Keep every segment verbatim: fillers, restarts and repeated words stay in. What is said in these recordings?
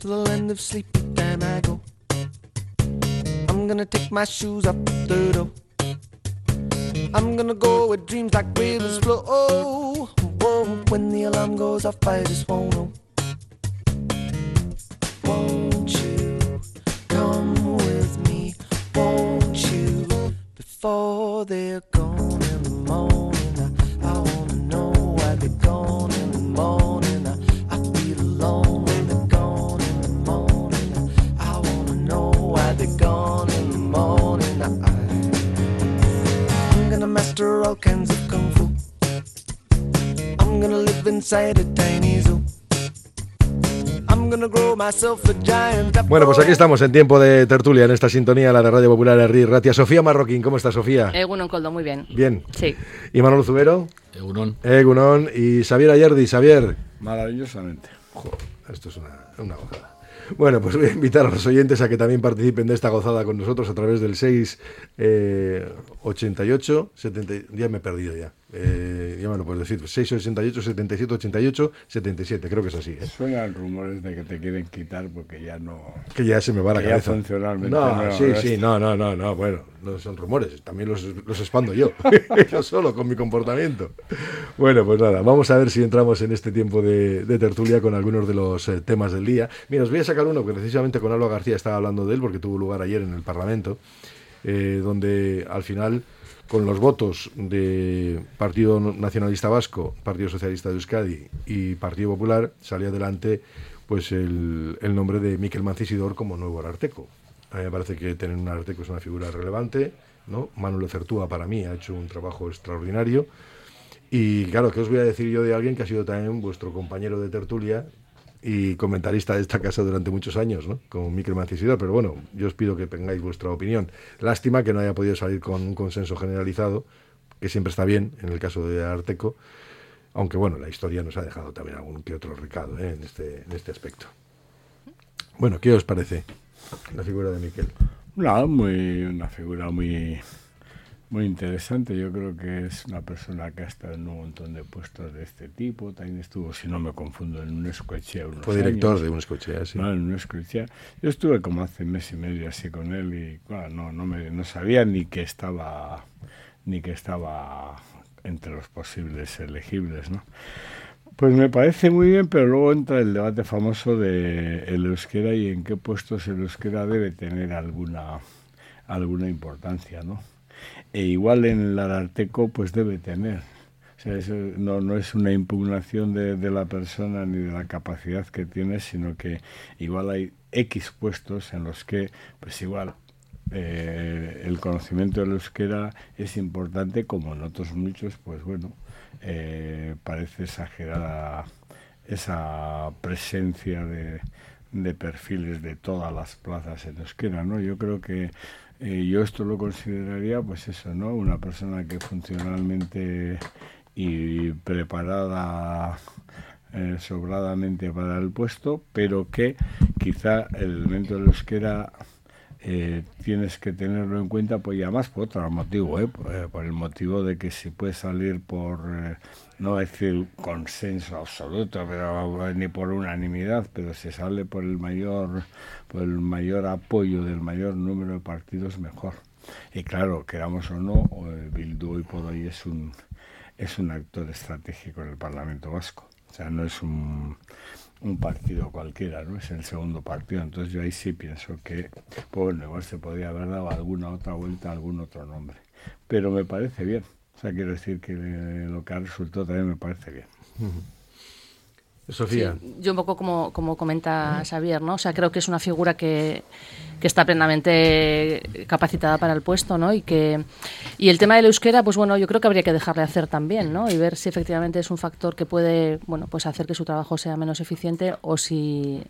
the land of sleepy time I go. I'm gonna take my shoes off the door. I'm gonna go where dreams like rivers flow. Oh, whoa, when the alarm goes off, I just won't know. Won't you come with me? Won't you? Before they're gone in the morning, I, I wanna know why they're gone in the morning. I, I feel alone when they're gone in the morning. I, I wanna know why they're gone in the morning. I, I'm gonna master all kinds of kung fu. I'm gonna live inside a tiny zoo. Bueno, pues aquí estamos en tiempo de tertulia, en esta sintonía, la de Radio Popular Herri Ratia. Sofía Marroquín, ¿cómo está, Sofía? Egunon, Coldo, muy bien. Bien. Sí. ¿Y Manolo Zubero? Egunon. Egunon. ¿Y Xavier Ayerdi? Xavier. Maravillosamente. Joder, esto es una, una gozada. Bueno, pues voy a invitar a los oyentes a que también participen de esta gozada con nosotros a través del seis ochenta y ocho setenta. Ya me he perdido ya. Eh, ya me lo puedes decir. seis ochenta y ocho setenta y siete ochenta y ocho setenta y siete, creo que es así, ¿eh? Suenan rumores de que te quieren quitar porque ya no. Que ya se me va la que cabeza. Ya funcionalmente. No, no, sí, sí, no, no, no, no. Bueno, no son rumores. También los, los expando yo. Yo solo con mi comportamiento. Bueno, pues nada, vamos a ver si entramos en este tiempo de, de tertulia con algunos de los eh, temas del día. Mira, os voy a sacar uno que precisamente con Alba García estaba hablando de él porque tuvo lugar ayer en el Parlamento, eh, donde al final, con los votos de Partido Nacionalista Vasco, Partido Socialista de Euskadi y Partido Popular, salió adelante pues el, el nombre de Mikel Mancisidor como nuevo ararteko. A mí me parece que tener un ararteko es una figura relevante, ¿no? Manuel Lezertúa, para mí, ha hecho un trabajo extraordinario. Y claro, ¿qué os voy a decir yo de alguien que ha sido también vuestro compañero de tertulia y comentarista de esta casa durante muchos años, ¿no? Como Mikel Mancisidor? Pero bueno, yo os pido que tengáis vuestra opinión. Lástima que no haya podido salir con un consenso generalizado, que siempre está bien en el caso de Ararteko, aunque bueno, la historia nos ha dejado también algún que otro recado, ¿eh? en este en este aspecto. Bueno, ¿qué os parece la figura de Mikel? No, muy una figura muy muy interesante. Yo creo que es una persona que ha estado en un montón de puestos de este tipo. También estuvo, si no me confundo, en un Escochea unos Fue director años. de un Escochea, sí. No, en un Escochea. Yo estuve como hace mes y medio así con él y claro, no no me no sabía ni que estaba ni que estaba entre los posibles elegibles, ¿no? Pues me parece muy bien, pero luego entra el debate famoso de el euskera y en qué puestos el euskera debe tener alguna alguna importancia, ¿no? E igual en el Ararteko pues debe tener. O sea, eso no, no es una impugnación de, de la persona ni de la capacidad que tiene, sino que igual hay X puestos en los que pues igual eh, el conocimiento del euskera es importante, como en otros muchos, pues bueno, eh, parece exagerada esa presencia de, de perfiles de todas las plazas en euskera, ¿no? Yo creo que Eh, yo esto lo consideraría, pues eso, ¿no? Una persona que funcionalmente y preparada eh, sobradamente para el puesto, pero que quizá el elemento del euskera eh, tienes que tenerlo en cuenta, pues y además por otro motivo, ¿eh? Por, por el motivo de que si puede salir por, eh, no decir consenso absoluto, pero ni por unanimidad, pero se sale por el mayor, por el mayor apoyo del mayor número de partidos, mejor. Y claro, queramos o no, Bildu hoy por hoy es un es un actor estratégico en el Parlamento Vasco. O sea, no es un un partido cualquiera, ¿no? Es el segundo partido. Entonces yo ahí sí pienso que, pues bueno, igual se podría haber dado alguna otra vuelta, algún otro nombre. Pero me parece bien. O sea, quiero decir que lo que ha resultado también me parece bien. Uh-huh. Sofía. Sí, yo un poco como, como comenta Xavier, ¿no? O sea, creo que es una figura que, que está plenamente capacitada para el puesto, ¿no? Y que y el tema del euskera, pues bueno, yo creo que habría que dejarle hacer también, ¿no? Y ver si efectivamente es un factor que puede, bueno, pues hacer que su trabajo sea menos eficiente o si,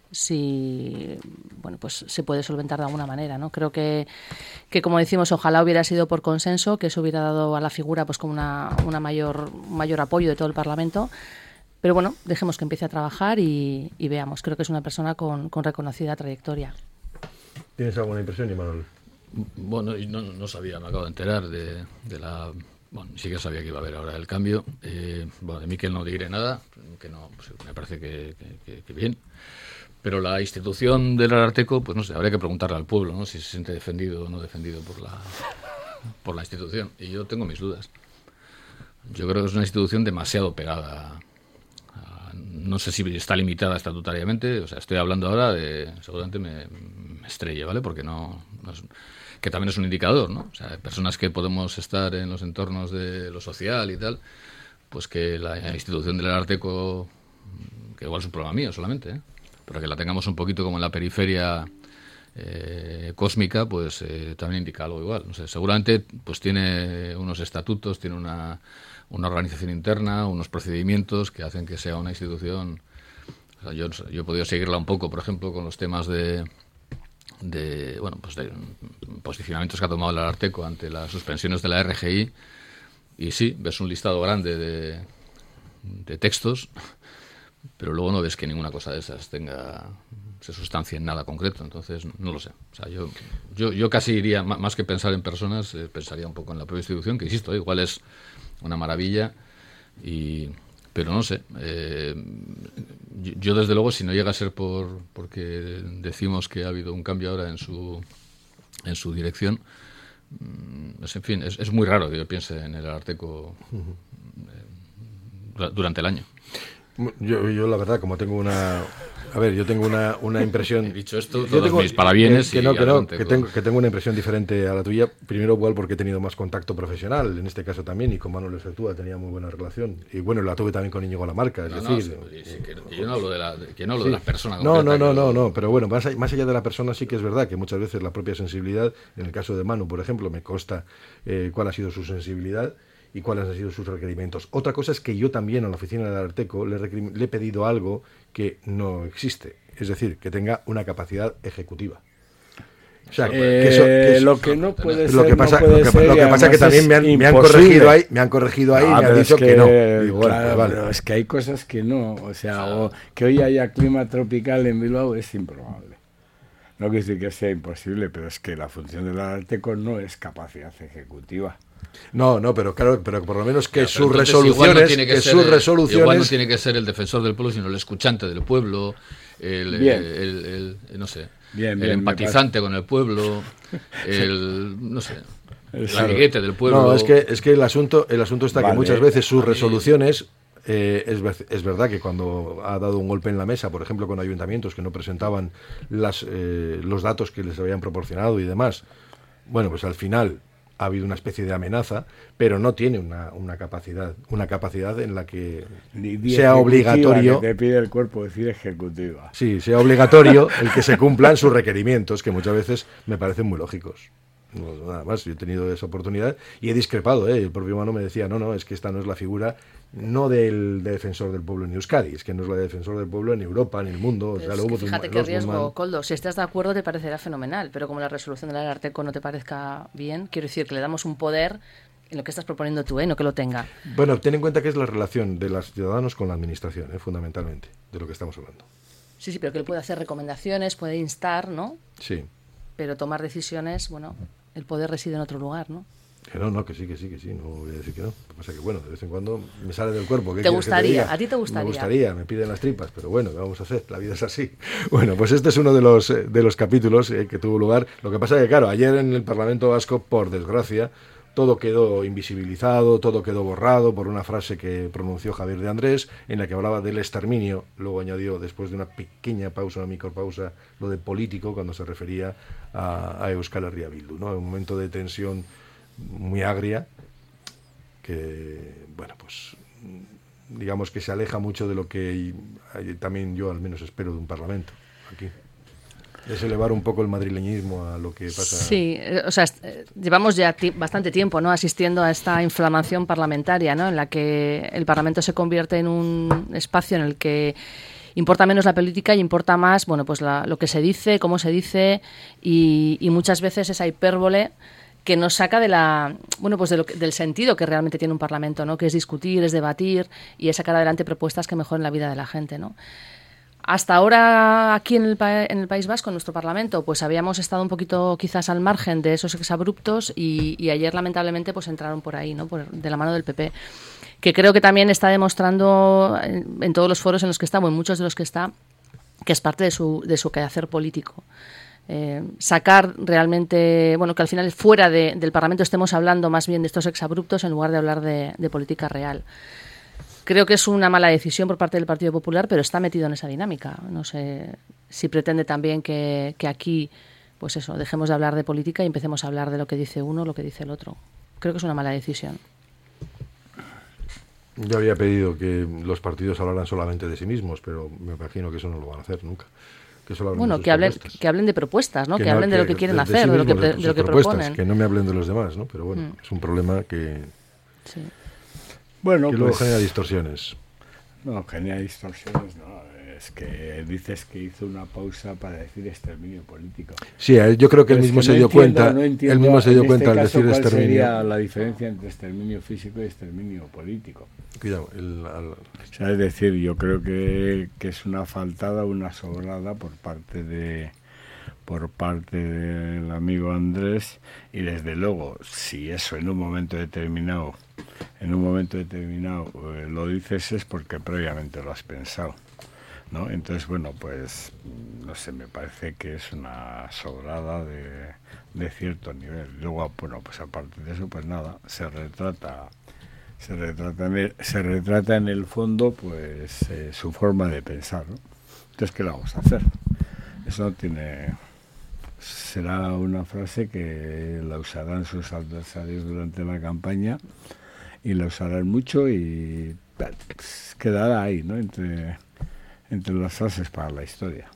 si bueno, pues se puede solventar de alguna manera, ¿no? Creo que, que como decimos, ojalá hubiera sido por consenso, que eso hubiera dado a la figura pues como una, una mayor, un mayor apoyo de todo el Parlamento. Pero bueno, dejemos que empiece a trabajar y, y veamos. Creo que es una persona con, con reconocida trayectoria. ¿Tienes alguna impresión, Imanol? Bueno, no, no sabía, me acabo de enterar de, de la... Bueno, sí que sabía que iba a haber ahora el cambio. Eh, bueno, de Mikel no diré nada, que no, pues me parece que, que, que bien. Pero la institución del Ararteko, pues no sé, habría que preguntarle al pueblo, ¿no? Si se siente defendido o no defendido por la, por la institución. Y yo tengo mis dudas. Yo creo que es una institución demasiado pegada. A, no sé si está limitada estatutariamente. O sea, estoy hablando ahora de... Seguramente me, me estrelle, ¿vale? Porque no... no es, que también es un indicador, ¿no? O sea, personas que podemos estar en los entornos de lo social y tal, pues que la institución del Ararteko, que igual es un problema mío solamente, ¿eh? Pero que la tengamos un poquito como en la periferia eh, cósmica, pues eh, también indica algo igual. No sé, seguramente pues tiene unos estatutos, tiene una, una organización interna, unos procedimientos que hacen que sea una institución... O sea, yo, yo he podido seguirla un poco, por ejemplo, con los temas de... de bueno, pues de posicionamientos que ha tomado el Ararteko ante las suspensiones de la R G I, y sí, ves un listado grande de, de textos, pero luego no ves que ninguna cosa de esas tenga se sustancia en nada concreto. Entonces no lo sé. O sea, yo yo yo casi iría, más que pensar en personas, eh, pensaría un poco en la propia institución, que insisto, eh, igual es una maravilla, y pero no sé. Eh, yo, yo desde luego, si no llega a ser por porque decimos que ha habido un cambio ahora en su en su dirección, pues, en fin, es, es muy raro que yo piense en el Ararteko eh, durante el año. Yo, yo la verdad, como tengo una... A ver, yo tengo una, una impresión... He dicho esto, yo todos tengo, mis parabienes que, que y no, que, no, con... que, tengo, que tengo una impresión diferente a la tuya. Primero, igual porque he tenido más contacto profesional, en este caso también, y con Manuel Efectúa tenía muy buena relación. Y bueno, la tuve también con Íñigo Lamarca, es no, decir... No, sí, sí, que, que yo no hablo de la, que no hablo sí. de la persona. No, no, no, que... no, no, pero bueno, más, más allá de la persona sí que es verdad que muchas veces la propia sensibilidad, en el caso de Manu, por ejemplo, me consta eh, cuál ha sido su sensibilidad y cuáles han sido sus requerimientos. Otra cosa es que yo también a la oficina del Ararteko le, le he pedido algo que no existe, es decir, que tenga una capacidad ejecutiva. O sea, eh, que eso, que eso, lo que no puede lo ser, que pasa, no puede lo que, ser, lo que pasa es que también me han, me han corregido ahí, me han corregido ahí, no, y me han dicho es que, que no. Digo, claro, bueno, vale. Pero es que hay cosas que no, o sea, o que hoy haya clima tropical en Bilbao es improbable. No quiere decir que sea imposible, pero es que la función del Ararteko no es capacidad ejecutiva. No, no, pero claro, pero por lo menos que ya, sus entonces, resoluciones, no tiene que, que ser, sus resoluciones, igual no tiene que ser el defensor del pueblo, sino el escuchante del pueblo, el, el, el, el, el no sé, bien, el bien, empatizante con el pueblo, el no sé, el claro. amiguete del pueblo. No, es que es que el asunto, el asunto está vale. que muchas veces sus resoluciones eh, es, es verdad que cuando ha dado un golpe en la mesa, por ejemplo, con ayuntamientos que no presentaban las eh, los datos que les habían proporcionado y demás, bueno, pues al final ha habido una especie de amenaza, pero no tiene una, una capacidad, una capacidad en la que sea obligatorio. Que te pide el cuerpo decir ejecutiva. Sí, sea obligatorio el que se cumplan sus requerimientos, que muchas veces me parecen muy lógicos. No, nada más, yo he tenido esa oportunidad y he discrepado, ¿eh? El propio Mano me decía, no, no, es que esta no es la figura, no del de defensor del pueblo en Euskadi, es que no es la de defensor del pueblo en Europa, en el mundo. O sea, es que fíjate los, qué los riesgo, Guzmán... Koldo, si estás de acuerdo te parecerá fenomenal, pero como la resolución del Ararteko no te parezca bien, quiero decir que le damos un poder en lo que estás proponiendo tú, ¿eh? No que lo tenga. Bueno, ten en cuenta que es la relación de los ciudadanos con la administración, ¿eh? Fundamentalmente, de lo que estamos hablando. Sí, sí, pero que él puede hacer recomendaciones, puede instar, ¿no? Sí. Pero tomar decisiones, bueno, el poder reside en otro lugar, ¿no? Que no, no, que sí, que sí, que sí, no voy a decir que no. Lo que pasa es que, bueno, de vez en cuando me sale del cuerpo. ¿Qué ¿Te quieres gustaría? que te diga? ¿A ti te gustaría? Me gustaría, me piden las tripas, pero bueno, ¿qué vamos a hacer? La vida es así. Bueno, pues este es uno de los, de los capítulos eh, que tuvo lugar. Lo que pasa es que, claro, ayer en el Parlamento Vasco, por desgracia, todo quedó invisibilizado, todo quedó borrado por una frase que pronunció Javier de Andrés, en la que hablaba del exterminio. Luego añadió, después de una pequeña pausa, una micropausa, lo de político, cuando se refería a, a Euskal Herria Bildu, ¿no? Un momento de tensión muy agria, que, bueno, pues digamos que se aleja mucho de lo que también yo al menos espero de un Parlamento aquí. Es elevar un poco el madrileñismo a lo que pasa. Sí, o sea, llevamos ya t- bastante tiempo, ¿no?, asistiendo a esta inflamación parlamentaria, ¿no?, en la que el Parlamento se convierte en un espacio en el que importa menos la política y importa más, bueno, pues la, lo que se dice, cómo se dice y, y muchas veces esa hipérbole que nos saca de la, bueno, pues de lo que, del sentido que realmente tiene un Parlamento, ¿no?, que es discutir, es debatir y es sacar adelante propuestas que mejoren la vida de la gente, ¿no? Hasta ahora, aquí en el, pa- en el País Vasco, en nuestro Parlamento, pues habíamos estado un poquito quizás al margen de esos exabruptos y, y ayer, lamentablemente, pues entraron por ahí, ¿no?, por, de la mano del P P, que creo que también está demostrando en, en todos los foros en los que está, o en muchos de los que está, que es parte de su, de su quehacer político. Eh, sacar realmente, bueno, que al final fuera de, del Parlamento estemos hablando más bien de estos exabruptos en lugar de hablar de, de política real. Creo que es una mala decisión por parte del Partido Popular, pero está metido en esa dinámica. No sé si pretende también que, que aquí, pues eso, dejemos de hablar de política y empecemos a hablar de lo que dice uno o lo que dice el otro. Creo que es una mala decisión. Yo había pedido que los partidos hablaran solamente de sí mismos, pero me imagino que eso no lo van a hacer nunca. Que solo hablen bueno, de sus que hablen, propuestas. que hablen de propuestas, ¿no? Que, Que no, hablen de que lo que quieren de- de hacer, sí de lo que, mismos, pre- de de lo sus que propuestas, proponen. que no me hablen de los demás, ¿no? Pero bueno, Mm. es un problema que, Sí. Bueno, que luego pues, genera distorsiones. no, genera distorsiones, no. Es que dices que hizo una pausa para decir exterminio político. Sí, a él- yo creo que él Pero es mismo que se no dio entiendo- cuenta, no entiendo él mismo se dio en cuenta este al caso decir cuál exterminio. sería la diferencia entre exterminio físico y exterminio político. Cuidado, el- al- O sea, es decir, yo creo que, que es una faltada, una sobrada por parte de por parte del amigo Andrés, y desde luego, si eso en un momento determinado, en un momento determinado eh, lo dices, es porque previamente lo has pensado, ¿no? Entonces, bueno, pues no sé, me parece que es una sobrada de, de cierto nivel. Luego, bueno, pues aparte de eso, pues nada, se retrata se retrata en el, se retrata en el fondo, pues eh, su forma de pensar, ¿no? Entonces, ¿qué le vamos a hacer? Eso no tiene... Será una frase que la usarán sus adversarios durante la campaña, y la usarán mucho, y pues, quedará ahí, ¿no? Entre, entre las frases para la historia.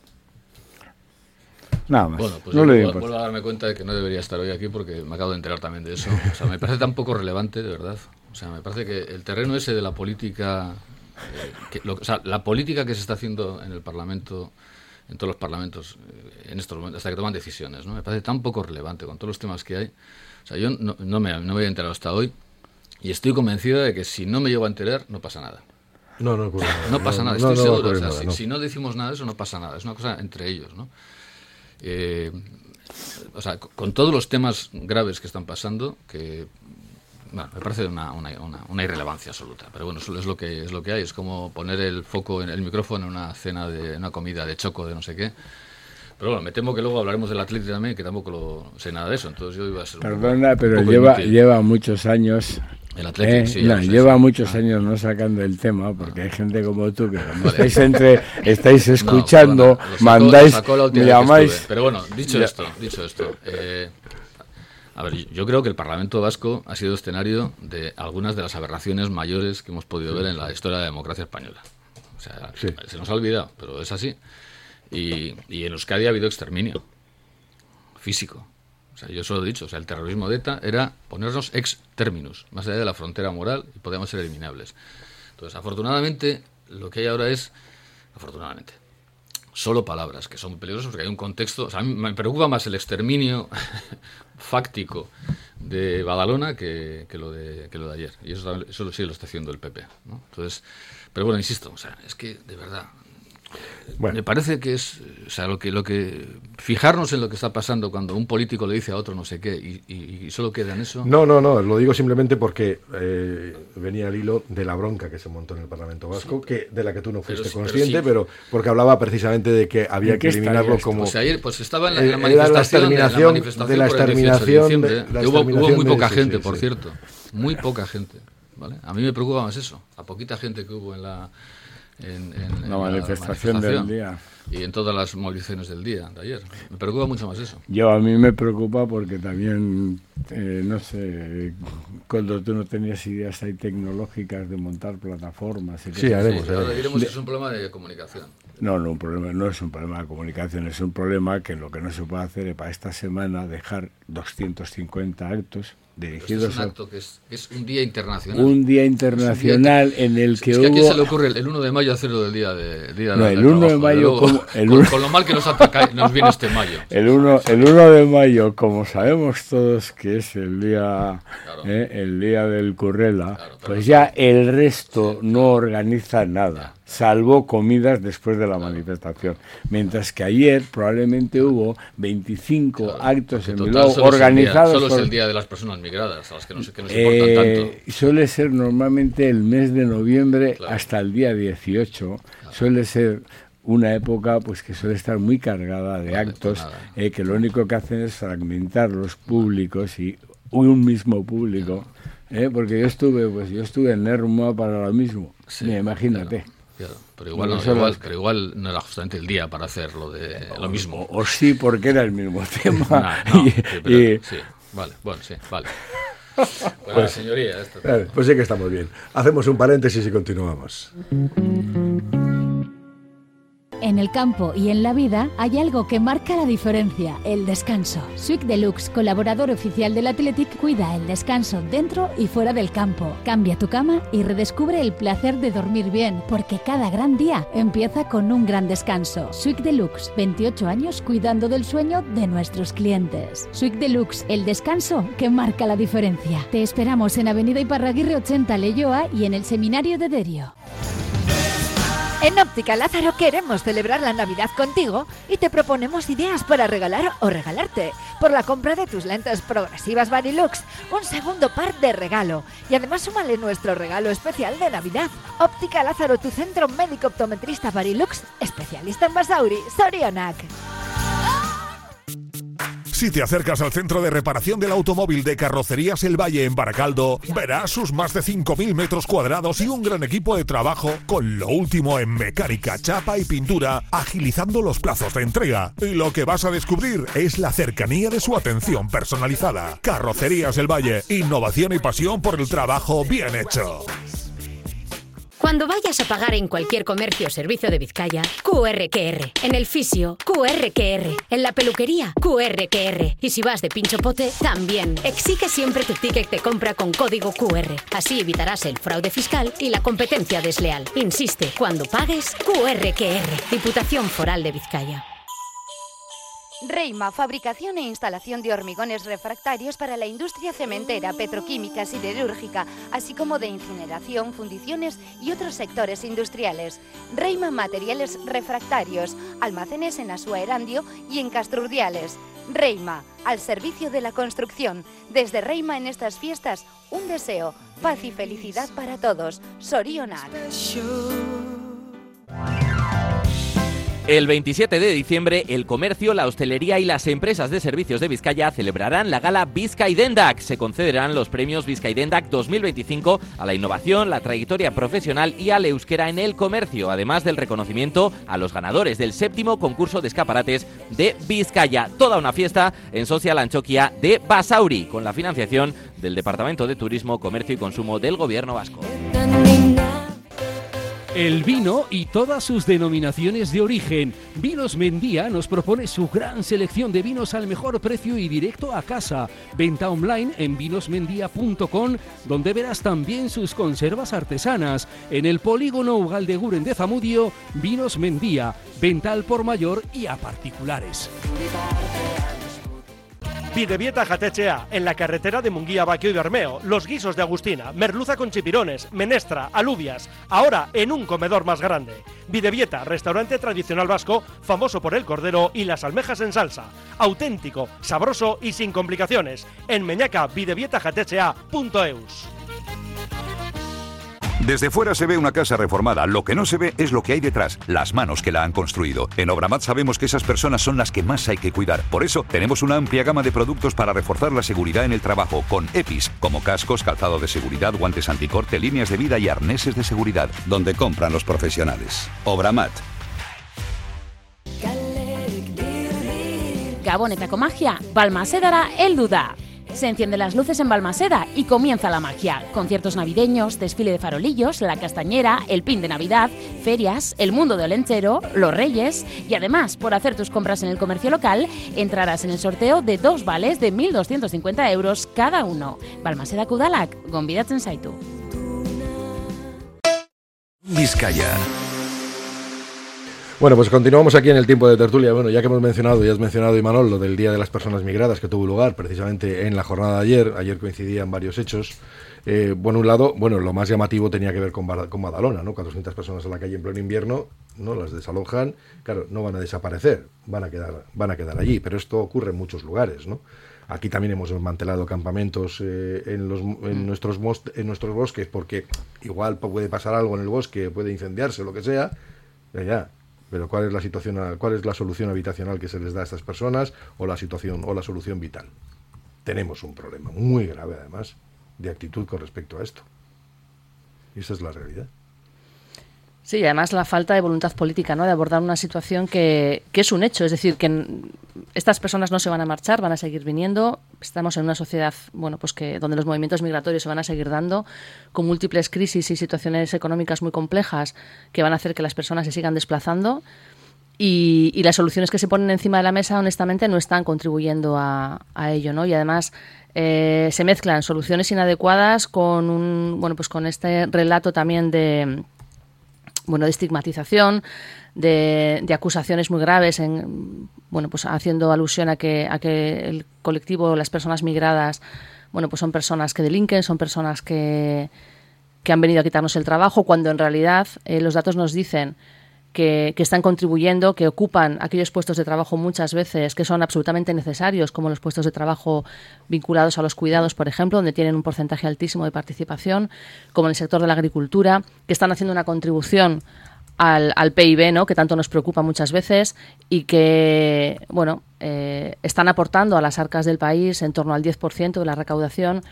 Nada más. Bueno, pues no yo le vuelvo, importa. vuelvo a darme cuenta de que no debería estar hoy aquí porque me acabo de enterar también de eso. O sea, me parece tan poco relevante, de verdad. O sea, me parece que el terreno ese de la política, eh, que lo- o sea, la política que se está haciendo en el Parlamento, en todos los parlamentos, eh, en estos momentos, hasta que toman decisiones, ¿no? Me parece tan poco relevante con todos los temas que hay. O sea, yo no, no me, no me había enterado hasta hoy, y estoy convencido de que si no me llego a enterar, no pasa nada. no, no ocurre nada. No pasa nada, no, estoy no va a seguro. ocurrir O sea, nada, si, no. si no decimos nada de eso, no pasa nada. Es una cosa entre ellos, ¿no? Eh, o sea, con, con todos los temas graves que están pasando, que bueno, me parece una, una, una, una irrelevancia absoluta. Pero bueno, eso es lo que es lo que hay. Es como poner el foco en el micrófono en una cena de una comida de choco de no sé qué. Pero bueno, me temo que luego hablaremos del Atlético también, que tampoco lo sé nada de eso. Entonces yo iba a ser un Perdona, poco- pero un poco lleva, inútil. lleva muchos años... El Atlético, Eh, sí, no, ya lo sé, lleva sí. muchos Ah. años no sacando el tema, porque hay gente como tú que como Vale. estáis entre estáis No, escuchando, perdona, lo sacó- mandáis, lo sacó la última me vez que llamáis. estuve. Pero bueno, dicho Ya. esto, dicho esto, eh, a ver, yo creo que el Parlamento Vasco ha sido escenario de algunas de las aberraciones mayores que hemos podido ver en la historia de la democracia española. O sea, Sí. se nos ha olvidado, pero es así. Y, y en Euskadi ha habido exterminio físico. O sea, yo eso lo he dicho, o sea, el terrorismo de ETA era ponernos ex terminus, más allá de la frontera moral, y podíamos ser eliminables. Entonces, afortunadamente, lo que hay ahora es, afortunadamente, solo palabras, que son peligrosas porque hay un contexto. O sea, a mí me preocupa más el exterminio fáctico de Badalona que, que, lo de, que lo de ayer. Y eso, también- eso sí lo está haciendo el P P, ¿no? Entonces, pero bueno, insisto, o sea, es que, de verdad, Bueno, me parece que es, o sea, lo que, lo que fijarnos en lo que está pasando cuando un político le dice a otro no sé qué y, y- y solo queda en eso. no, no, no, lo digo simplemente porque eh, venía al hilo de la bronca que se montó en el Parlamento Vasco, que de la que tú no fuiste sí, pero consciente, sí. pero porque hablaba precisamente de que había ¿En que qué eliminarlo estaría esto? como... Pues ayer pues estaba en la, Eh, en la era la manifestación, en la exterminación- manifestación de la por el dieciocho de exterminación de- diciembre, la que hubo, hubo exterminación muy de- poca sí, gente, sí, por sí. cierto, muy poca gente, ¿vale? A mí me preocupa más eso, a poquita gente que hubo en la en, en- en La manifestación del día. y en todas las movilizaciones del día de ayer. Me preocupa mucho más eso. Yo a mí me preocupa porque también, eh, no sé, cuando tú no tenías ideas ahí tecnológicas de montar plataformas. Y Sí, cosas haremos, Sí, ahora haremos. diremos que es un problema de comunicación. No, no, un problema, no es un problema de comunicación, es un problema que lo que no se puede hacer es para esta semana dejar doscientos cincuenta actos Pero dirigidos este es un a acto que es, que es un día internacional. un día internacional en el que es que a hubo... quién se le ocurre el, el uno de mayo hacerlo del día de día No, del el uno de trabajo, mayo luego, como- el con, uno- con lo mal que nos ataca nos viene este mayo. El uno, el uno de mayo, como sabemos todos que es el día, Claro. eh, el día del Currela, Claro, pero pues no- ya el resto no organiza nada, salvo comidas después de la manifestación. Mientras que ayer probablemente hubo veinticinco Claro, actos porque en total, Bilbao solo es el día- organizados Solo es por- el día de las personas migradas, a las que no, se- que nos importan Eh, tanto. suele ser normalmente el mes de noviembre Claro. hasta el día dieciocho, suele ser una época pues que suele estar muy cargada de Vale, actos pues eh, que lo único que hacen es fragmentar los públicos y un mismo público, eh, porque yo estuve pues yo estuve en Nerma para lo mismo. Sí, Mira, imagínate. Claro, claro. Pero, igual Bueno, no, solo igual, es- pero igual no era justamente el día para hacer lo, de, lo mismo. O, o sí, porque era el mismo tema. Nah, no, Y- sí, pero- y- sí, vale, bueno, sí, vale. Bueno, señoría, esto. Vale, pues sí que estamos bien. Hacemos un paréntesis y continuamos. En el campo y en la vida hay algo que marca la diferencia, el descanso. Swick Deluxe, colaborador oficial del Athletic, cuida el descanso dentro y fuera del campo. Cambia tu cama y redescubre el placer de dormir bien, porque cada gran día empieza con un gran descanso. Swick Deluxe, veintiocho años cuidando del sueño de nuestros clientes. Swick Deluxe, el descanso que marca la diferencia. Te esperamos en Avenida Iparraguirre ochenta, Leioa, y en el Seminario de Derio. En Óptica Lázaro queremos celebrar la Navidad contigo y te proponemos ideas para regalar o regalarte. Por la compra de tus lentes progresivas Varilux, un segundo par de regalo. Y además súmale nuestro regalo especial de Navidad. Óptica Lázaro, tu centro médico optometrista Varilux, especialista en Basauri, Sorionac. Si te acercas al centro de reparación del automóvil de Carrocerías El Valle en Baracaldo, verás sus más de cinco mil metros cuadrados y un gran equipo de trabajo con lo último en mecánica, chapa y pintura, agilizando los plazos de entrega. Y lo que vas a descubrir es la cercanía de su atención personalizada. Carrocerías El Valle, innovación y pasión por el trabajo bien hecho. Cuando vayas a pagar en cualquier comercio o servicio de Vizcaya, Q R Q R. En el fisio, Q R Q R. En la peluquería, Q R Q R. Y si vas de pincho pote, también. Exige siempre tu ticket de compra con código Q R. Así evitarás el fraude fiscal y la competencia desleal. Insiste, cuando pagues, Q R Q R. Diputación Foral de Vizcaya. Reima, fabricación e instalación de hormigones refractarios para la industria cementera, petroquímica, siderúrgica, así como de incineración, fundiciones y otros sectores industriales. Reima Materiales Refractarios, almacenes en Asúa Erandio y en Castrurdiales. Reima, al servicio de la construcción. Desde Reima en estas fiestas, un deseo, paz y felicidad para todos. Sorionac. El veintisiete de diciembre, el comercio, la hostelería y las empresas de servicios de Vizcaya celebrarán la gala Vizcaidendac. Se concederán los premios Vizcaidendac dos mil veinticinco a la innovación, la trayectoria profesional y al euskera en el comercio, además del reconocimiento a los ganadores del séptimo concurso de escaparates de Vizcaya. Toda una fiesta en Social Antxokia de Basauri, con la financiación del Departamento de Turismo, Comercio y Consumo del Gobierno Vasco. El vino y todas sus denominaciones de origen. Vinos Mendía nos propone su gran selección de vinos al mejor precio y directo a casa. Venta online en vinosmendía punto com, donde verás también sus conservas artesanas. En el polígono Ugaldeguren de Zamudio, Vinos Mendía. Venta al por mayor y a particulares. Bidebieta Jatetxea, en la carretera de Munguía, Baquio y Bermeo. Los guisos de Agustina, merluza con chipirones, menestra, alubias. Ahora en un comedor más grande. Bidebieta, restaurante tradicional vasco, famoso por el cordero y las almejas en salsa. Auténtico, sabroso y sin complicaciones. En Meñaca, bidebieta jatetxea punto eus. Desde fuera se ve una casa reformada, lo que no se ve es lo que hay detrás, las manos que la han construido. En Obramat sabemos que esas personas son las que más hay que cuidar. Por eso tenemos una amplia gama de productos para reforzar la seguridad en el trabajo, con EPIs, como cascos, calzado de seguridad, guantes anticorte, líneas de vida y arneses de seguridad, donde compran los profesionales. Obramat. Gabonetako magia, Balmasedara heldu da. Se encienden las luces en Balmaseda y comienza la magia. Conciertos navideños, desfile de farolillos, la castañera, el pin de Navidad, ferias, el mundo de Olentzero, los Reyes y además, por hacer tus compras en el comercio local, entrarás en el sorteo de dos vales de mil doscientos cincuenta euros cada uno. Balmaseda Kudalak, gonbidatzen zaitu. Vizcaya. Bueno, pues continuamos aquí en el tiempo de tertulia. Bueno, ya que hemos mencionado, ya has mencionado, Imanol, lo del Día de las Personas Migradas que tuvo lugar precisamente en la jornada de ayer. Ayer coincidían varios hechos. Eh, bueno, un lado, bueno, lo más llamativo tenía que ver con, con Badalona, ¿no? cuatrocientas personas en la calle en pleno invierno, ¿no? Las desalojan, claro, no van a desaparecer, van a quedar, van a quedar allí, pero esto ocurre en muchos lugares, ¿no? Aquí también hemos desmantelado campamentos eh, en, los, en, nuestros most, en nuestros bosques, porque igual puede pasar algo en el bosque, puede incendiarse, lo que sea, ya, ya. pero ¿cuál es la situación, cuál es la solución habitacional que se les da a estas personas o la situación o la solución vital? Tenemos un problema muy grave, además, de actitud con respecto a esto. Y esa es la realidad. Sí, y además la falta de voluntad política, ¿no?, de abordar una situación que, que es un hecho. Es decir, que estas personas no se van a marchar, van a seguir viniendo. Estamos en una sociedad, bueno, pues que donde los movimientos migratorios se van a seguir dando, con múltiples crisis y situaciones económicas muy complejas que van a hacer que las personas se sigan desplazando. Y, y las soluciones que se ponen encima de la mesa, honestamente, no están contribuyendo a, a ello, ¿no? Y además eh, se mezclan soluciones inadecuadas con un, bueno, pues con este relato también de bueno, de estigmatización, de, de acusaciones muy graves, en, bueno, pues haciendo alusión a que, a que el colectivo, las personas migradas, bueno, pues son personas que delinquen, son personas que, que han venido a quitarnos el trabajo, cuando en realidad eh, los datos nos dicen que, que están contribuyendo, que ocupan aquellos puestos de trabajo muchas veces que son absolutamente necesarios, como los puestos de trabajo vinculados a los cuidados, por ejemplo, donde tienen un porcentaje altísimo de participación, como en el sector de la agricultura, que están haciendo una contribución al, al P I B, ¿no?, que tanto nos preocupa muchas veces y que, bueno, eh, están aportando a las arcas del país en torno al diez por ciento de la recaudación,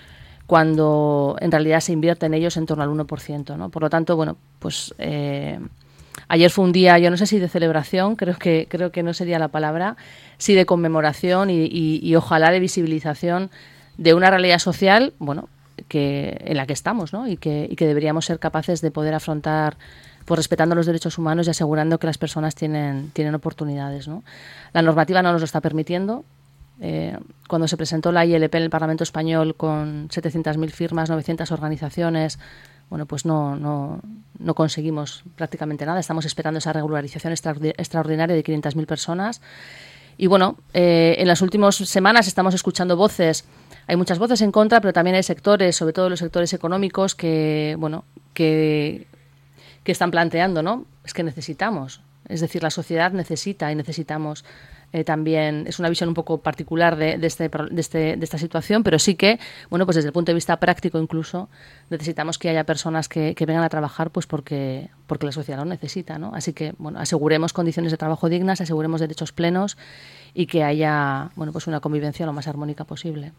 cuando en realidad se invierte en ellos en torno al uno por ciento, ¿no? Por lo tanto, bueno, pues Eh, ayer fue un día, yo no sé si de celebración, creo que creo que no sería la palabra, sí de conmemoración y, y, y ojalá de visibilización de una realidad social, bueno, que en la que estamos, ¿no? Y que, y que deberíamos ser capaces de poder afrontar, pues respetando los derechos humanos y asegurando que las personas tienen, tienen oportunidades, ¿no? La normativa no nos lo está permitiendo. Eh, cuando se presentó la I L P en el Parlamento Español con setecientas mil firmas, novecientas organizaciones, bueno, pues no, no, no conseguimos prácticamente nada. Estamos esperando esa regularización extraordinaria de quinientas mil personas. Y bueno, eh, en las últimas semanas estamos escuchando voces. Hay muchas voces en contra, pero también hay sectores, sobre todo los sectores económicos, que, bueno, que, que están planteando, ¿no? Es que necesitamos. Es decir, la sociedad necesita y necesitamos. Eh, también es una visión un poco particular de, de, este, de, este, de esta situación, pero sí que, bueno, pues desde el punto de vista práctico incluso, necesitamos que haya personas que, que vengan a trabajar, pues porque, porque la sociedad lo necesita, ¿no? Así que, bueno, aseguremos condiciones de trabajo dignas, aseguremos derechos plenos y que haya, bueno, pues una convivencia lo más armónica posible.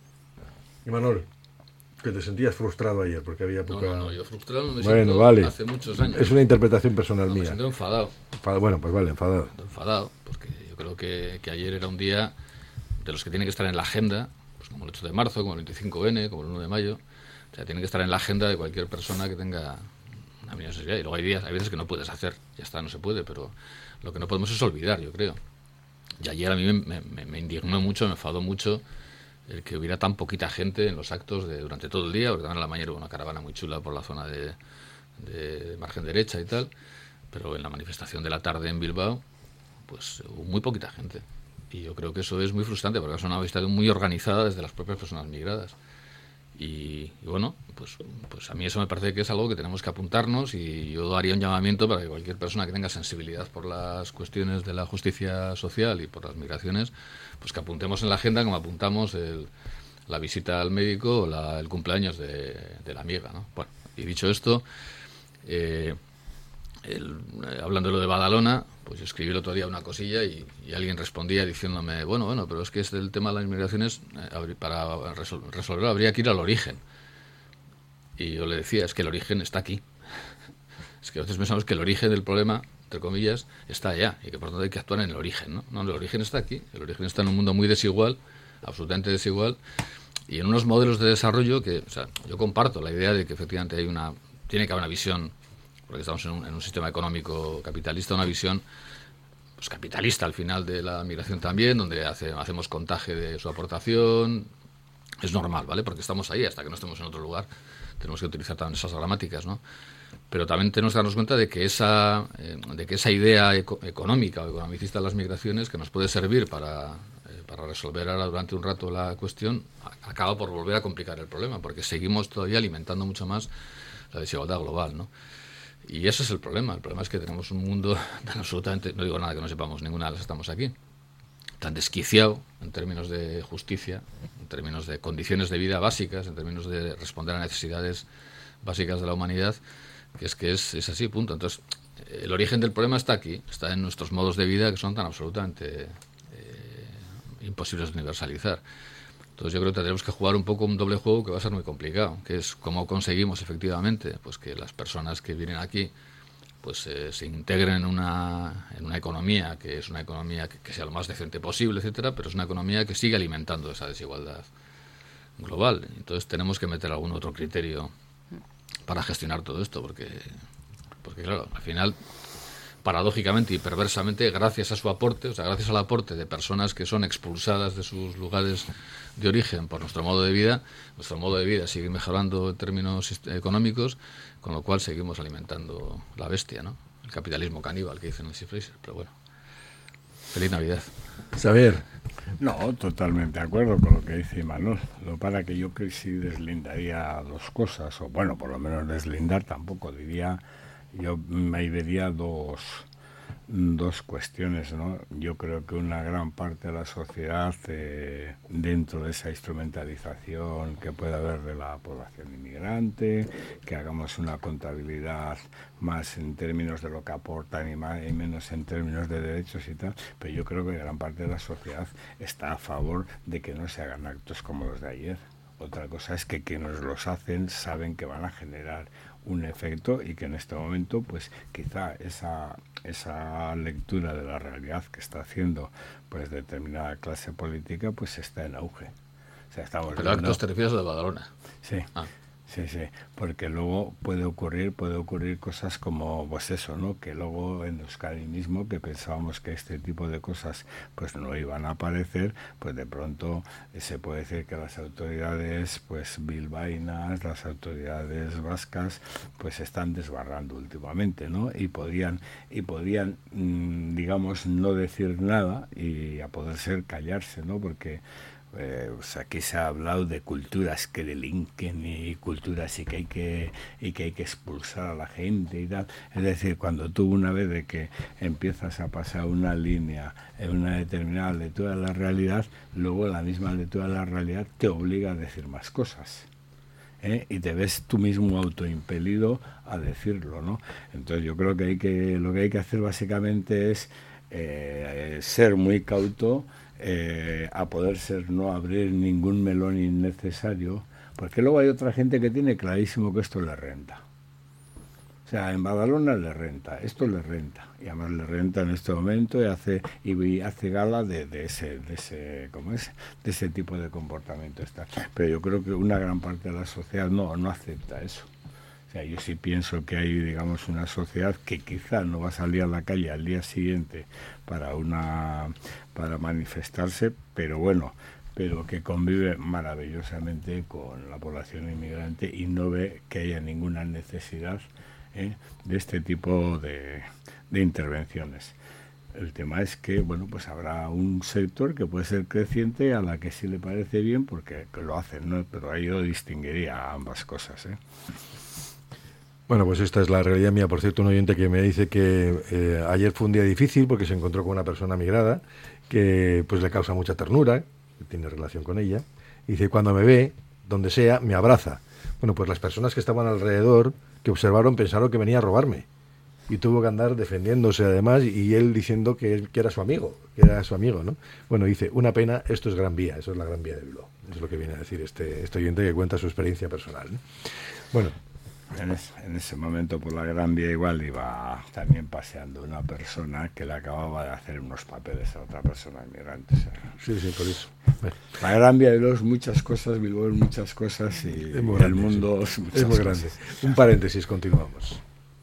Y Manuel, que te sentías frustrado ayer porque había poca... No, no, no, yo frustrado no me bueno, siento vale. hace muchos años. Es una interpretación personal no, mía. Me siento enfadado. Enfadado. Bueno, pues vale, enfadado. Enfadado, porque yo creo que, que ayer era un día de los que tienen que estar en la agenda, pues como el ocho de marzo, como el veinticinco ene, como el uno de mayo. O sea, tienen que estar en la agenda de cualquier persona que tenga una necesidad. Y luego hay días, hay veces que no puedes hacer, ya está, no se puede, pero lo que no podemos es olvidar, yo creo. Y ayer a mí me, me, me indignó mucho, me enfadó mucho el que hubiera tan poquita gente en los actos de durante todo el día, porque también a la mañana hubo una caravana muy chula por la zona de, de margen derecha y tal, pero en la manifestación de la tarde en Bilbao, pues hubo muy poquita gente. Y yo creo que eso es muy frustrante, porque es una manifestación muy organizada desde las propias personas migradas. Y, y bueno, pues, pues a mí eso me parece que es algo que tenemos que apuntarnos, y yo haría un llamamiento para que cualquier persona que tenga sensibilidad por las cuestiones de la justicia social y por las migraciones, pues que apuntemos en la agenda como apuntamos el, la visita al médico o la, el cumpleaños de, de la amiga, ¿no? Bueno, y dicho esto, eh, el, eh, hablando de lo de Badalona, pues yo escribí el otro día una cosilla y, y alguien respondía diciéndome, bueno, bueno, pero es que es el tema de las migraciones, eh, para resol- resolverlo habría que ir al origen. Y yo le decía, es que el origen está aquí. Es que a veces pensamos que el origen del problema, entre comillas, está allá, y que por tanto hay que actuar en el origen, ¿no? No, el origen está aquí. El origen está en un mundo muy desigual, absolutamente desigual, y en unos modelos de desarrollo que, o sea, yo comparto la idea de que efectivamente hay una, tiene que haber una visión, porque estamos en un, en un sistema económico capitalista, una visión pues capitalista al final de la migración también, donde hace, hacemos contaje de su aportación. Es normal, ¿vale? Porque estamos ahí, hasta que no estemos en otro lugar tenemos que utilizar también esas gramáticas, ¿no? Pero también tenemos que darnos cuenta de que esa, eh, de que esa idea eco- económica o economicista de las migraciones, que nos puede servir para, eh, para resolver ahora durante un rato la cuestión, a- acaba por volver a complicar el problema, porque seguimos todavía alimentando mucho más la desigualdad global, ¿no? Y ese es el problema. El problema es que tenemos un mundo tan absolutamente, no digo nada que no sepamos, ninguna de las estamos aquí, tan desquiciado en términos de justicia, en términos de condiciones de vida básicas, en términos de responder a necesidades básicas de la humanidad, que es que es, es así, punto. Entonces, el origen del problema está aquí, está en nuestros modos de vida que son tan absolutamente eh, imposibles de universalizar. Entonces yo creo que tendremos que jugar un poco un doble juego que va a ser muy complicado, que es cómo conseguimos efectivamente pues que las personas que vienen aquí pues eh, se integren en una, en una economía que es una economía que, que sea lo más decente posible, etcétera, pero es una economía que sigue alimentando esa desigualdad global. Entonces tenemos que meter algún otro criterio para gestionar todo esto, porque, porque claro, al final, paradójicamente y perversamente, gracias a su aporte, o sea, gracias al aporte de personas que son expulsadas de sus lugares de origen por nuestro modo de vida, nuestro modo de vida sigue mejorando en términos económicos, con lo cual seguimos alimentando la bestia, ¿no? El capitalismo caníbal que dice Nancy Fraser. Pero bueno, feliz Navidad. Saber. No, totalmente de acuerdo con lo que dice Imanol. Lo para que yo que sí deslindaría dos cosas, o bueno, por lo menos deslindar tampoco, diría, yo me vería dos, dos cuestiones, ¿no? Yo creo que una gran parte de la sociedad, eh, dentro de esa instrumentalización que puede haber de la población inmigrante, que hagamos una contabilidad más en términos de lo que aportan y, más, y menos en términos de derechos y tal, pero yo creo que gran parte de la sociedad está a favor de que no se hagan actos como los de ayer. Otra cosa es que quienes los hacen saben que van a generar un efecto y que en este momento pues quizá esa esa lectura de la realidad que está haciendo pues determinada clase política pues está en auge. O sea, estamos Pero actos te refieres a de Badalona. Sí. Ah. Sí, sí, porque luego puede ocurrir, puede ocurrir cosas como, pues eso, ¿no? Que luego en Euskadi mismo, que pensábamos que este tipo de cosas pues no iban a aparecer, pues de pronto eh, se puede decir que las autoridades pues bilbaínas, las autoridades vascas, pues están desbarrando últimamente, ¿no? Y podían, y podían mmm, digamos, no decir nada y a poder ser callarse, ¿no? Porque Eh, pues aquí se ha hablado de culturas que delinquen y culturas y que hay que y que hay que expulsar a la gente y tal. Es decir, cuando tú una vez de que empiezas a pasar una línea en una determinada lectura de la realidad, luego la misma lectura de la realidad te obliga a decir más cosas. ¿Eh? Y te ves tú mismo autoimpelido a decirlo, ¿no? Entonces yo creo que hay que lo que hay que hacer básicamente es eh, ser muy cauto. Eh, a poder ser no abrir ningún melón innecesario, porque luego hay otra gente que tiene clarísimo que esto le renta. O sea, en Badalona le renta, esto le renta, y además le renta en este momento y hace y hace gala de, de ese de ese ¿cómo es? de ese tipo de comportamiento está. Pero yo creo que una gran parte de la sociedad no no acepta eso. O sea, yo sí pienso que hay, digamos, una sociedad que quizá no va a salir a la calle al día siguiente para una para manifestarse, pero bueno, pero que convive maravillosamente con la población inmigrante y no ve que haya ninguna necesidad ¿eh? de este tipo de, de intervenciones. El tema es que, bueno, pues habrá un sector que puede ser creciente a la que sí le parece bien porque lo hacen, ¿no? Pero ahí yo distinguiría ambas cosas, ¿eh? Bueno, pues esta es la realidad mía. Por cierto, un oyente que me dice que eh, ayer fue un día difícil porque se encontró con una persona migrada que pues le causa mucha ternura, que tiene relación con ella, y dice, cuando me ve, donde sea, me abraza. Bueno, pues las personas que estaban alrededor, que observaron, pensaron que venía a robarme. Y tuvo que andar defendiéndose además, y él diciendo que, que era su amigo, que era su amigo, ¿no? Bueno, dice, una pena, esto es Gran Vía, eso es la Gran Vía de Bilbao. Eso es lo que viene a decir este, este oyente que cuenta su experiencia personal, ¿no? Bueno. En, es, en ese momento por la Gran Vía igual iba también paseando una persona que le acababa de hacer unos papeles a otra persona inmigrante. O sea, sí, sí, por eso. La Gran Vía de los muchas cosas, Bilbao es muchas cosas y el grande, mundo sí. es muchas es muy cosas. grande. Un paréntesis, continuamos.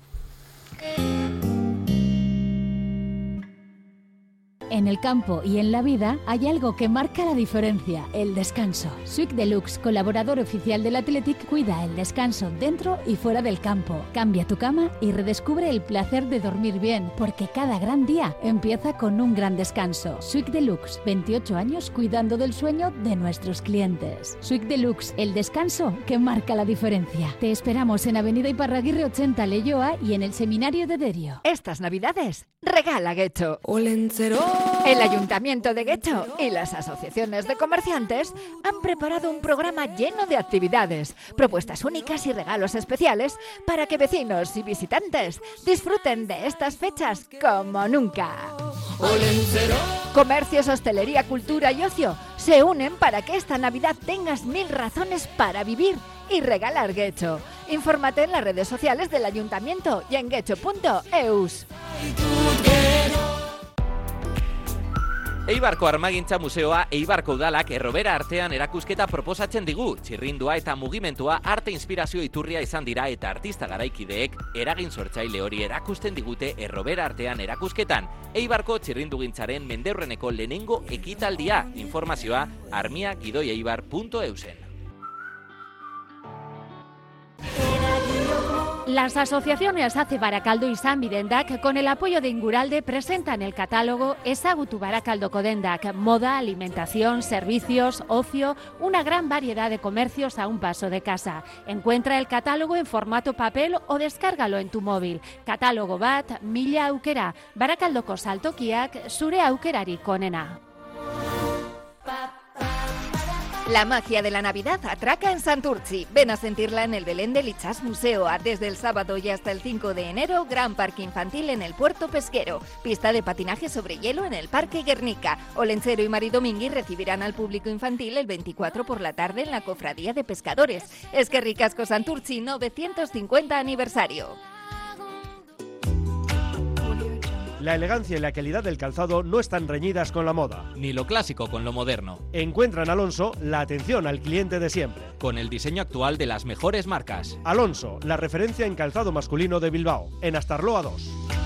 En el campo y en la vida hay algo que marca la diferencia, el descanso. Swick Deluxe, colaborador oficial del Athletic, cuida el descanso dentro y fuera del campo. Cambia tu cama y redescubre el placer de dormir bien, porque cada gran día empieza con un gran descanso. Swick Deluxe, veintiocho años cuidando del sueño de nuestros clientes. Swick Deluxe, el descanso que marca la diferencia. Te esperamos en Avenida Iparraguirre ochenta, Leioa, y en el Seminario de Derio. Estas Navidades, regala Getxo. Olentzero El Ayuntamiento de Guecho y las asociaciones de comerciantes han preparado un programa lleno de actividades, propuestas únicas y regalos especiales para que vecinos y visitantes disfruten de estas fechas como nunca. Comercios, hostelería, cultura y ocio se unen para que esta Navidad tengas mil razones para vivir y regalar Guecho. Infórmate en las redes sociales del Ayuntamiento y en guecho punto eus. Eibarko Armagintza Museoa Eibarko Udalak errobera artean erakusketa proposatzen digu. Txirrindua eta mugimentua arte inspirazio iturria izan dira eta artista garaikideek eragin sortzaile hori erakusten digute errobera artean erakusketan. Eibarko txirrindugintzaren mendeurreneko lehenengo ekitaldia. Informazioa armia gidoi eibar punto eusen. Las asociaciones Hace Barakaldo y San Dendak, con el apoyo de Inguralde, presentan el catálogo Ezagutu Barakaldoko Dendak, moda, alimentación, servicios, ocio, una gran variedad de comercios a un paso de casa. Encuentra el catálogo en formato papel o descárgalo en tu móvil. Catálogo bat, mila aukera, Barakaldoko saltokiak, zure aukerarik onena. La magia de la Navidad atraca en Santurtzi. Ven a sentirla en el Belén del Itsas Museo. Desde el sábado y hasta el cinco de enero, gran parque infantil en el puerto pesquero. Pista de patinaje sobre hielo en el Parque Guernica. Olentzero y Mari Domingui recibirán al público infantil el veinticuatro por la tarde en la Cofradía de Pescadores. Eskerrik asko Santurtzi, novecientos cincuenta aniversario. La elegancia y la calidad del calzado no están reñidas con la moda. Ni lo clásico con lo moderno. Encuentra en Alonso la atención al cliente de siempre. Con el diseño actual de las mejores marcas. Alonso, la referencia en calzado masculino de Bilbao, en Astarloa dos.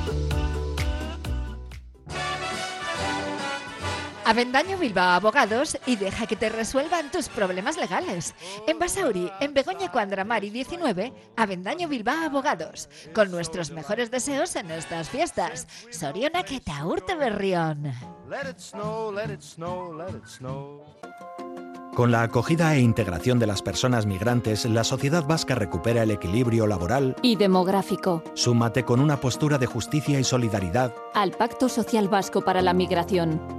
Avendaño Bilbao Abogados y deja que te resuelvan tus problemas legales. En Basauri, en Begoña Cuandramari diecinueve, Avendaño Bilbao Abogados. Con nuestros mejores deseos en estas fiestas. Zorionak eta urte berrión. Let it snow, let it snow, let it snow. Con la acogida e integración de las personas migrantes, la sociedad vasca recupera el equilibrio laboral y demográfico. Súmate con una postura de justicia y solidaridad al Pacto Social Vasco para la Migración.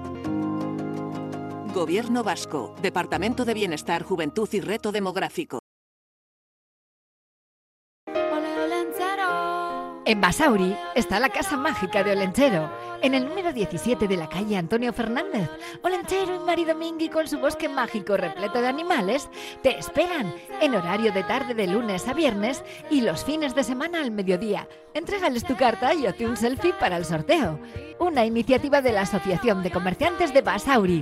Gobierno Vasco, Departamento de Bienestar, Juventud y Reto Demográfico. En Basauri está la Casa Mágica de Olentzero, en el número diecisiete de la calle Antonio Fernández. Olentzero y Mari Domingui, con su bosque mágico repleto de animales, te esperan en horario de tarde de lunes a viernes y los fines de semana al mediodía. Entrégales tu carta y hazte un selfie para el sorteo. Una iniciativa de la Asociación de Comerciantes de Basauri.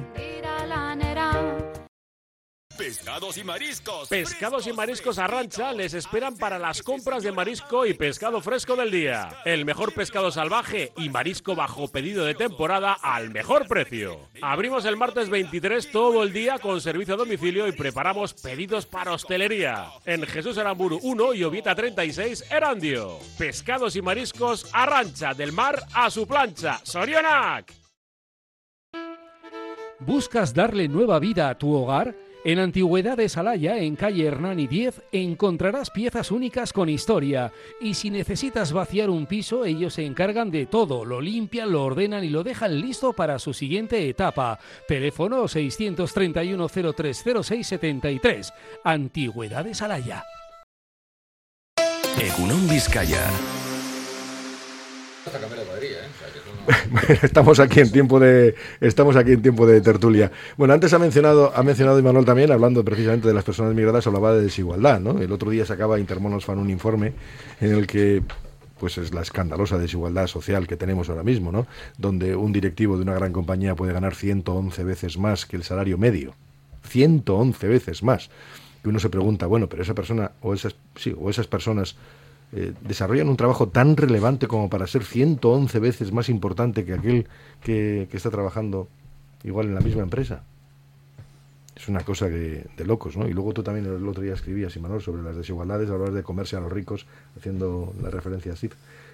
Pescados y mariscos. Pescados y mariscos Arrancha les esperan para las compras de marisco y pescado fresco del día. El mejor pescado salvaje y marisco bajo pedido de temporada al mejor precio. Abrimos el martes veintitrés todo el día con servicio a domicilio y preparamos pedidos para hostelería. En Jesús Aramburu uno y Ovieta treinta y seis, Erandio. Pescados y mariscos Arrancha, del mar a su plancha. ¡Zorionak! ¿Buscas darle nueva vida a tu hogar? En Antigüedades Alaya, en calle Hernani diez, encontrarás piezas únicas con historia. Y si necesitas vaciar un piso, ellos se encargan de todo. Lo limpian, lo ordenan y lo dejan listo para su siguiente etapa. Teléfono seiscientos treinta y uno cero tres cero seis setenta y tres. Antigüedades Alaya. Egunon Vizcaya. Estamos aquí en tiempo de estamos aquí en tiempo de tertulia. Bueno, antes ha mencionado ha mencionado Imanol también, hablando precisamente de las personas migradas, hablaba de desigualdad, ¿no? El otro día sacaba Intermonosfan un informe en el que pues es la escandalosa desigualdad social que tenemos ahora mismo, ¿no? Donde un directivo de una gran compañía puede ganar ciento once veces más que el salario medio. ciento once veces más. Y uno se pregunta, bueno, pero esa persona o esas sí, o esas personas Eh, desarrollan un trabajo tan relevante como para ser ciento once veces más importante que aquel que, que está trabajando igual en la misma empresa. Es una cosa de, de locos, ¿no? Y luego tú también el otro día escribías, Imanol, sobre las desigualdades, hablabas de comerse a los ricos, haciendo la referencia a Steve.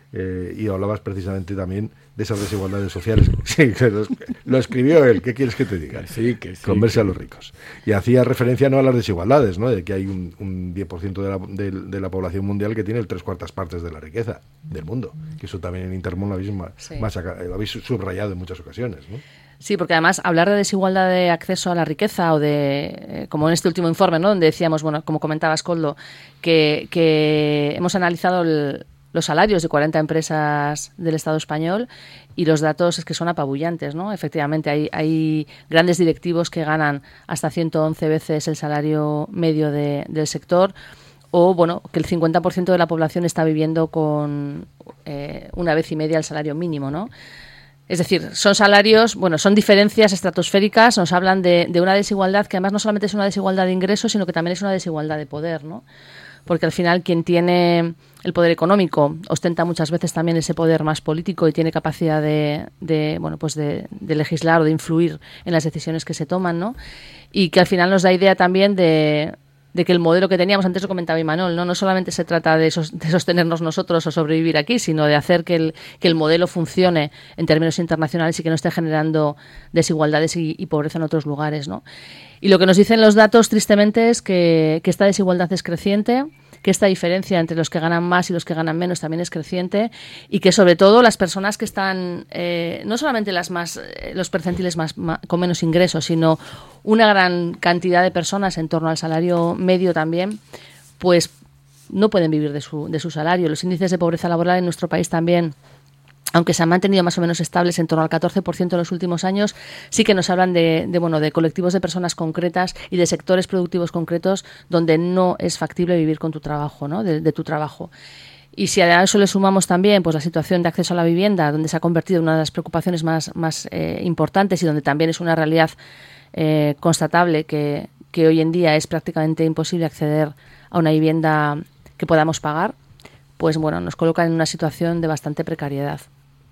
Eh, y hablabas precisamente también de esas desigualdades sociales. Sí, lo, lo escribió él, ¿qué quieres que te diga? Sí, que sí. Converse a los ricos. Y hacía referencia no a las desigualdades, ¿no? De que hay un, un diez por ciento de la, de, de la población mundial que tiene el tres cuartas partes de la riqueza del mundo. Que eso también en Intermón lo habéis, Sí. machaca- lo habéis subrayado en muchas ocasiones, ¿no? Sí, porque además hablar de desigualdad de acceso a la riqueza o de, eh, como en este último informe, ¿no? Donde decíamos, bueno, como comentabas, Koldo, que, que hemos analizado el, los salarios de cuarenta empresas del Estado español y los datos es que son apabullantes, ¿no? Efectivamente, hay, hay grandes directivos que ganan hasta ciento once veces el salario medio de, del sector, o, bueno, que el cincuenta por ciento de la población está viviendo con eh, una vez y media el salario mínimo, ¿no? Es decir, son salarios, bueno, son diferencias estratosféricas, nos hablan de, de una desigualdad que además no solamente es una desigualdad de ingresos, sino que también es una desigualdad de poder, ¿no? Porque al final quien tiene el poder económico ostenta muchas veces también ese poder más político y tiene capacidad de, de bueno, pues de, de legislar o de influir en las decisiones que se toman, ¿no? Y que al final nos da idea también de... de que el modelo que teníamos, antes lo comentaba Imanol, no no solamente se trata de, sos, de sostenernos nosotros o sobrevivir aquí, sino de hacer que el, que el modelo funcione en términos internacionales y que no esté generando desigualdades y, y pobreza en otros lugares, ¿no? Y lo que nos dicen los datos, tristemente, es que, que esta desigualdad es creciente, que esta diferencia entre los que ganan más y los que ganan menos también es creciente y que, sobre todo, las personas que están, eh, no solamente las más, eh, los percentiles más, más, con menos ingresos, sino una gran cantidad de personas en torno al salario medio también, pues no pueden vivir de su, de su salario. Los índices de pobreza laboral en nuestro país también, aunque se han mantenido más o menos estables en torno al catorce por ciento en los últimos años, sí que nos hablan de, de, bueno, de colectivos de personas concretas y de sectores productivos concretos donde no es factible vivir con tu trabajo, ¿no? de, de tu trabajo. Y si a eso le sumamos también pues la situación de acceso a la vivienda, donde se ha convertido en una de las preocupaciones más, más eh, importantes y donde también es una realidad eh, constatable que, que hoy en día es prácticamente imposible acceder a una vivienda que podamos pagar, pues bueno, nos colocan en una situación de bastante precariedad.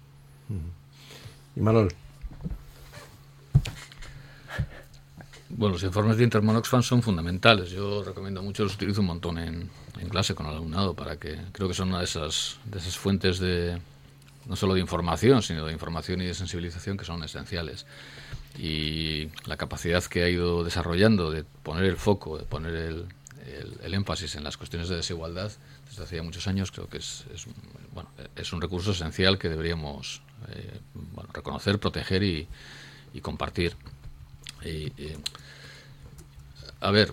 Y Manol. Bueno, los informes de Intermón Oxfam son fundamentales. Yo recomiendo mucho, los utilizo un montón en, en clase con el alumnado, para que creo que son una de esas, de esas fuentes de no solo de información, sino de información y de sensibilización que son esenciales. Y la capacidad que ha ido desarrollando de poner el foco, de poner el, el, el énfasis en las cuestiones de desigualdad desde hace ya muchos años, creo que es, es, bueno, es un recurso esencial que deberíamos eh, bueno, reconocer, proteger y, y compartir. Y, y, a ver,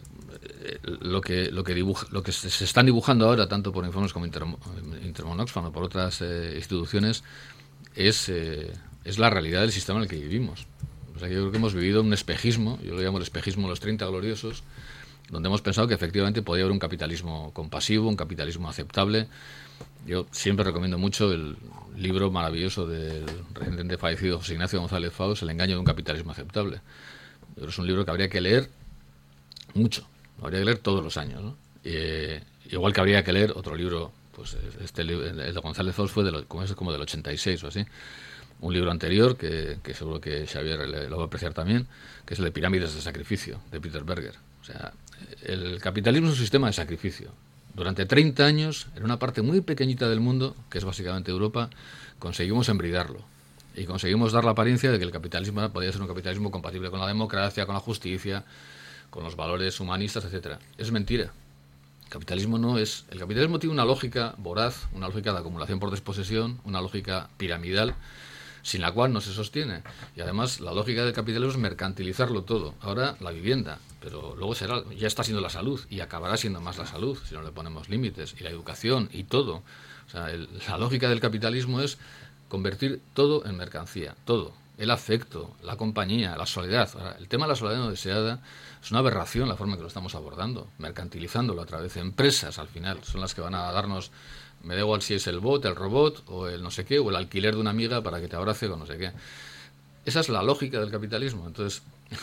lo que lo que dibuja, lo que se, se están dibujando ahora, tanto por informes como Intermón Intermón Oxfam o por otras eh, instituciones, es eh, es la realidad del sistema en el que vivimos. O sea, yo creo que hemos vivido un espejismo, yo lo llamo el espejismo de los treinta gloriosos, donde hemos pensado que efectivamente podía haber un capitalismo compasivo, un capitalismo aceptable. Yo siempre recomiendo mucho el libro maravilloso del recientemente fallecido José Ignacio González Faus, El engaño de un capitalismo aceptable. Pero es un libro que habría que leer mucho, habría que leer todos los años, ¿no? Eh, igual que habría que leer otro libro, pues este el de González Faus fue de lo, como, es, como del ochenta y seis o así. Un libro anterior, que, que seguro que Xavier le, lo va a apreciar también, que es el de Pirámides de Sacrificio, de Peter Berger. O sea, el capitalismo es un sistema de sacrificio. Durante treinta años, en una parte muy pequeñita del mundo, que es básicamente Europa, conseguimos embridarlo. Y conseguimos dar la apariencia de que el capitalismo podía ser un capitalismo compatible con la democracia, con la justicia, con los valores humanistas, etcétera. Es mentira. El capitalismo no es... El capitalismo tiene una lógica voraz, una lógica de acumulación por desposesión, una lógica piramidal, sin la cual no se sostiene. Y además la lógica del capitalismo es mercantilizarlo todo. Ahora la vivienda, pero luego será, ya está siendo la salud y acabará siendo más la salud si no le ponemos límites, y la educación y todo. O sea, el, la lógica del capitalismo es convertir todo en mercancía, todo. El afecto, la compañía, la soledad. Ahora, el tema de la soledad no deseada es una aberración la forma en que lo estamos abordando, mercantilizándolo a través de empresas, al final. Son las que van a darnos, me da igual si es el bot, el robot, o el no sé qué, o el alquiler de una amiga para que te abrace o no sé qué. Esa es la lógica del capitalismo. Entonces,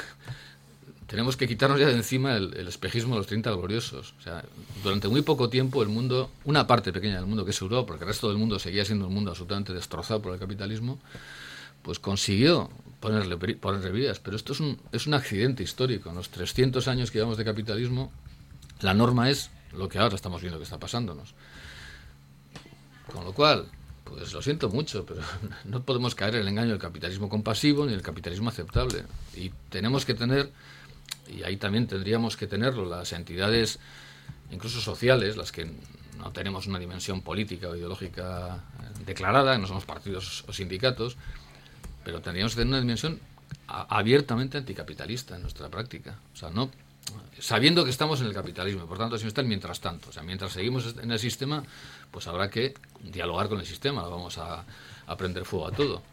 tenemos que quitarnos ya de encima el, el espejismo de los treinta gloriosos. O sea, durante muy poco tiempo el mundo, una parte pequeña del mundo, que es Europa, porque el resto del mundo seguía siendo un mundo absolutamente destrozado por el capitalismo, pues consiguió ponerle, ponerle vidas. Pero esto es un, es un accidente histórico. En los trescientos años que llevamos de capitalismo, la norma es lo que ahora estamos viendo que está pasándonos. Con lo cual, Pues lo siento mucho, pero no podemos caer en el engaño del capitalismo compasivo ni del capitalismo aceptable. Y tenemos que tener, y ahí también tendríamos que tenerlo, las entidades, incluso sociales, las que no tenemos una dimensión política o ideológica declarada, no somos partidos o sindicatos, pero tendríamos que tener una dimensión a, abiertamente anticapitalista en nuestra práctica. O sea, no sabiendo que estamos en el capitalismo, por tanto, si no está el mientras tanto. O sea, mientras seguimos en el sistema, pues habrá que dialogar con el sistema, vamos a, a prender fuego a todo.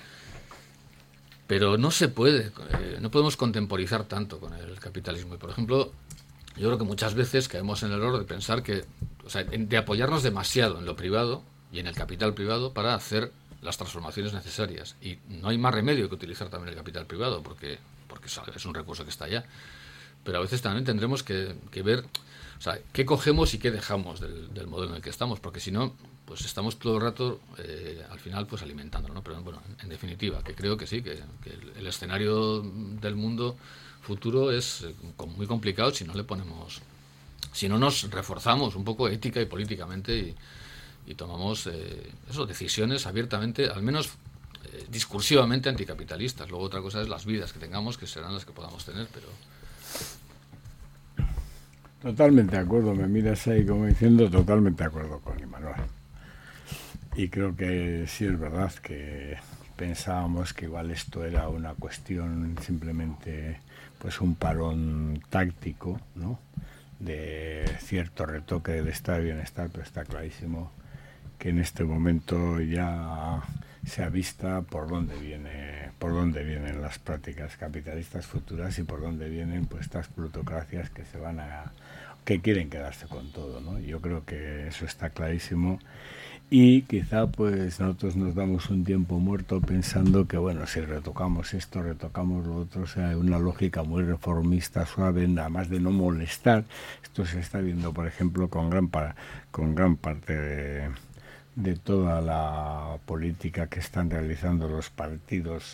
Pero no se puede, eh, no podemos contemporizar tanto con el capitalismo. Y, por ejemplo, yo creo que muchas veces caemos en el error de pensar que, o sea, de apoyarnos demasiado en lo privado y en el capital privado para hacer las transformaciones necesarias. Y no hay más remedio que utilizar también el capital privado, porque, porque es un recurso que está allá. Pero a veces también tendremos que, que ver, o sea, qué cogemos y qué dejamos del, del modelo en el que estamos, porque si no, pues estamos todo el rato, eh, al final, pues alimentándolo, ¿no? Pero bueno, en definitiva, que creo que sí, que, que el, el escenario del mundo futuro es eh, muy complicado si no le ponemos, si no nos reforzamos un poco ética y políticamente y, y tomamos eh, eso, decisiones abiertamente, al menos eh, discursivamente anticapitalistas. Luego otra cosa es las vidas que tengamos, que serán las que podamos tener, pero... Totalmente de acuerdo, me miras ahí como diciendo totalmente de acuerdo con Imanol. Y creo que sí es verdad que pensábamos que igual esto era una cuestión simplemente pues un parón táctico, ¿no? De cierto retoque del estado de bienestar, pero está clarísimo que en este momento ya se avista por dónde viene, por dónde vienen las prácticas capitalistas futuras y por dónde vienen pues estas plutocracias que se van a, que quieren quedarse con todo, ¿no? Yo creo que eso está clarísimo y quizá pues nosotros nos damos un tiempo muerto pensando que bueno, si retocamos esto, retocamos lo otro, o sea, una lógica muy reformista, suave, nada más de no molestar. Esto se está viendo, por ejemplo, con gran para, con gran parte de de toda la política que están realizando los partidos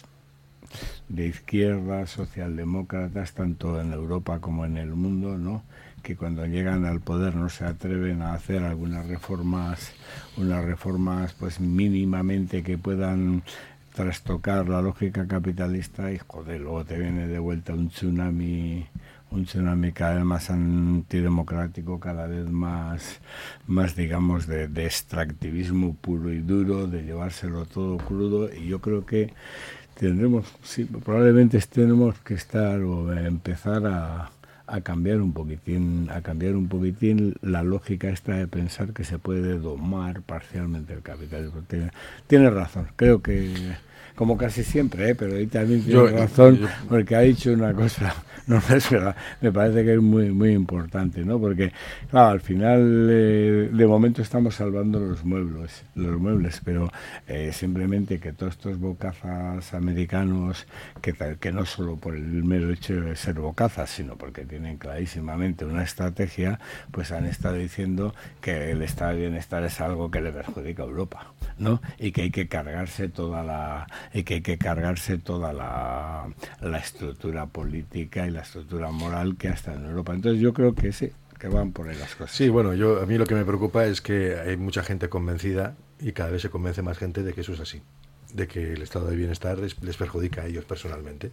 de izquierda, socialdemócratas, tanto en Europa como en el mundo, ¿no? Que cuando llegan al poder no se atreven a hacer algunas reformas, unas reformas pues mínimamente que puedan trastocar la lógica capitalista y joder, luego te viene de vuelta un tsunami un tsunami cada vez más antidemocrático, cada vez más, más digamos, de, de extractivismo puro y duro, de llevárselo todo crudo, y yo creo que tendremos, sí, probablemente tenemos que estar o empezar a, a cambiar un poquitín, a cambiar un poquitín la lógica esta de pensar que se puede domar parcialmente el capitalismo. Tiene, tiene razón, creo que como casi siempre, ¿eh? Pero ahí también tiene yo, razón, yo, porque ha dicho una cosa, no es verdad, me parece que es muy muy importante, ¿no? Porque, claro, al final, eh, de momento estamos salvando los muebles, los muebles, pero eh, simplemente que todos estos bocazas americanos, que, que no solo por el mero hecho de ser bocazas, sino porque tienen clarísimamente una estrategia, pues han estado diciendo que el estado de bienestar es algo que le perjudica a Europa, ¿no? Y que hay que cargarse toda la... y que hay que cargarse toda la, la estructura política y la estructura moral que hasta en Europa. Entonces yo creo que sí, que van por ahí las cosas. Sí, bueno, yo a mí lo que me preocupa es que hay mucha gente convencida y cada vez se convence más gente de que eso es así, de que el estado de bienestar les, les perjudica a ellos personalmente.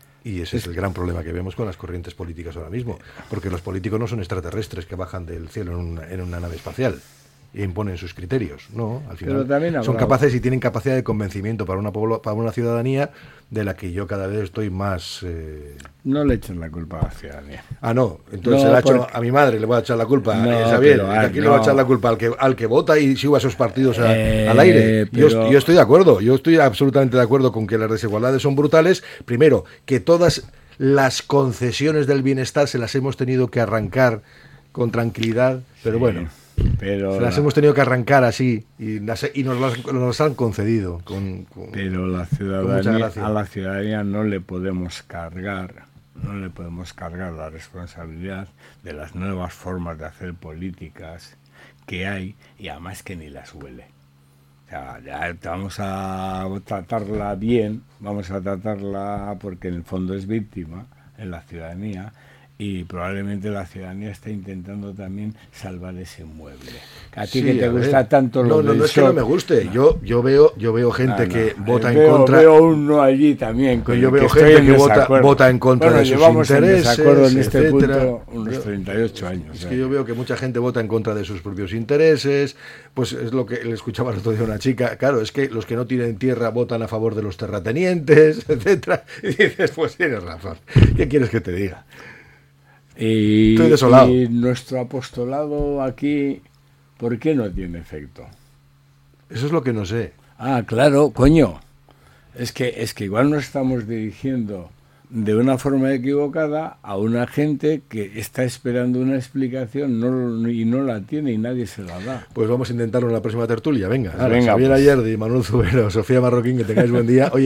Y ese es el gran problema que vemos con las corrientes políticas ahora mismo, porque los políticos no son extraterrestres que bajan del cielo en una, en una nave espacial e imponen sus criterios, no, al final son capaces y tienen capacidad de convencimiento para una pobl- para una ciudadanía de la que yo cada vez estoy más... Eh... No le echen la culpa a la ciudadanía. Ah, no, entonces no, le ha hecho porque... a mi madre le voy a echar la culpa, no, a Xavier, pero, ¿a quién no. le va a echar la culpa? Al que, al que vota y siga a esos partidos a, eh, al aire. pero... Yo, yo estoy de acuerdo, yo estoy absolutamente de acuerdo con que las desigualdades son brutales. Primero, que todas las concesiones del bienestar se las hemos tenido que arrancar con tranquilidad, pero sí. bueno... Pero se las la, hemos tenido que arrancar así y, las, y nos, las, nos las han concedido con, con, pero la ciudadanía, a la ciudadanía no le podemos cargar no le podemos cargar la responsabilidad de las nuevas formas de hacer políticas que hay y además que ni las huele. O sea, ya vamos a tratarla bien, vamos a tratarla porque en el fondo es víctima en la ciudadanía. y probablemente la ciudadanía está intentando también salvar ese mueble. A ti Sí, que te a gusta ver. tanto lo No, no, del no es que no shock. me guste. Yo, yo veo, yo veo gente No, no. que vota veo, en contra. Veo uno allí también. Pero con yo el veo estoy gente en que vota, desacuerdo. vota en contra Bueno, de sus llevamos intereses, en desacuerdo en este etcétera. punto unos Yo- treinta y ocho años. Es ¿eh? que yo veo que mucha gente vota en contra de sus propios intereses. Pues es lo que le escuchaba el otro día a una chica. Claro, es que los que no tienen tierra votan a favor de los terratenientes, etcétera. Y dices, pues tienes razón. ¿Qué quieres que te diga? Y, Estoy desolado. y nuestro apostolado aquí, ¿por qué no tiene efecto? Eso es lo que no sé. Ah, claro, coño. Es que, es que igual nos estamos dirigiendo de una forma equivocada a una gente que está esperando una explicación no, y no la tiene y nadie se la da. Pues vamos a intentarlo en la próxima tertulia. Venga, Pues ahora, venga, Xavier pues. Ayerdi, Manuel Zubero, Sofía Marroquín, que tengáis buen día. Oye,